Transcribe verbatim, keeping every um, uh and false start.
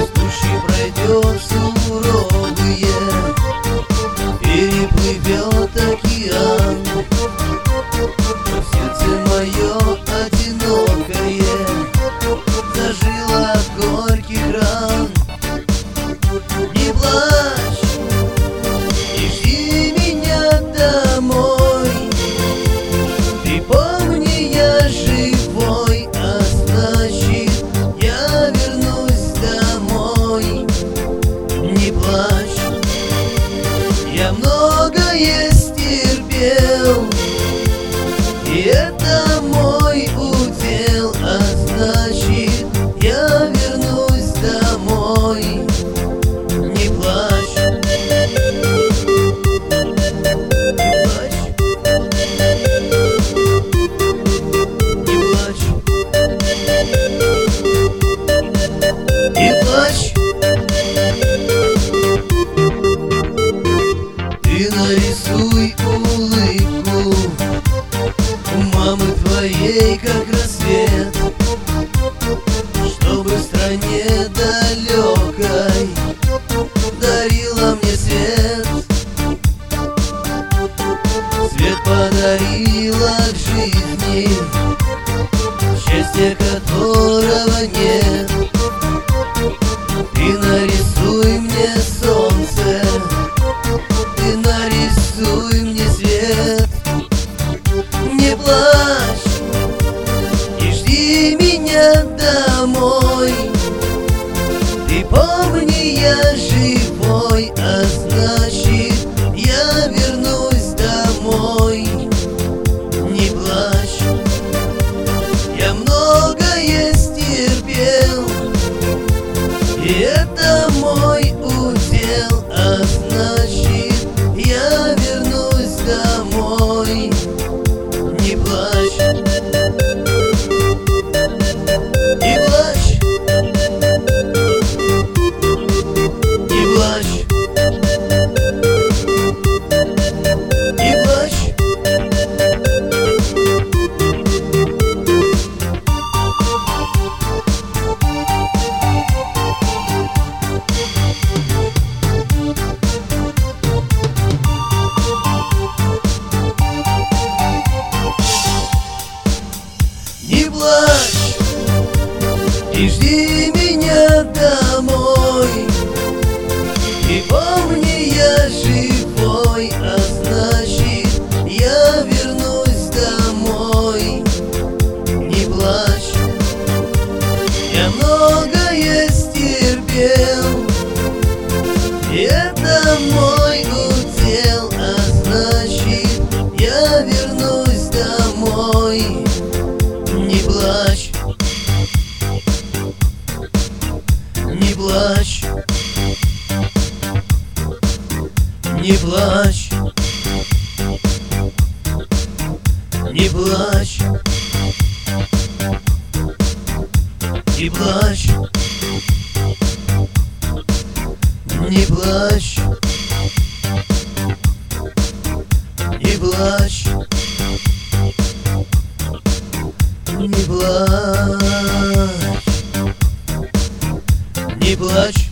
души пройдет суровые, переплывет океан. Но сердце мое одинокое зажило от горьких ран. Не плачь и жди меня домой. Ты помни, я живой, а значит, я вернусь домой. Не плачь, я многое стерпел, и это мой удел, а значит, я вернусь домой. Не плачь, не плачь, не плачь, не плачь. Ты нарисуй улыбку у мамы твоей, как рассвет, чтобы в стране далекой дарила мне свет. Свет подарила к жизни, счастья которого нет. Ты нарисуй мне солнце, ты нарисуй мне свет. Не плачь и жди меня домой. Ты помни, я живой, а значит, я вернусь домой. Не плачь, я многое стерпел, и это мой удел, а значит, я вернусь домой. Не плачь, не плачь, не плачь, не плачь. Не плачь и жди меня домой. И помни, я живой, а значит, я вернусь домой. Не плачь, я многое стерпел, и это мой удел, а значит, я вернусь домой. Не плачь, не плачь, не плачь, не плачь, не плачь, не плачь, не плачь, не плачь, не плачь.